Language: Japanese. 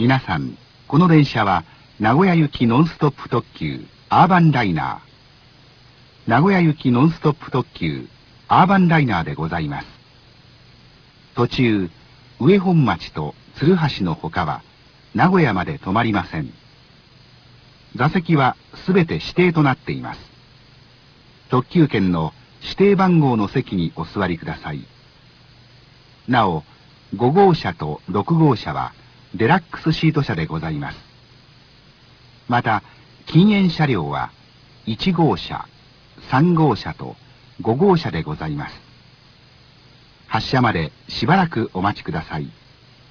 皆さん、この電車は名古屋行きノンストップ特急アーバンライナー。名古屋行きノンストップ特急アーバンライナーでございます。途中、上本町と鶴橋のほかは名古屋まで止まりません。座席はすべて指定となっています。特急券の指定番号の席にお座りください。なお、5号車と6号車はデラックスシート車でございます。また、禁煙車両は1号車、3号車と5号車でございます。発車までしばらくお待ちください。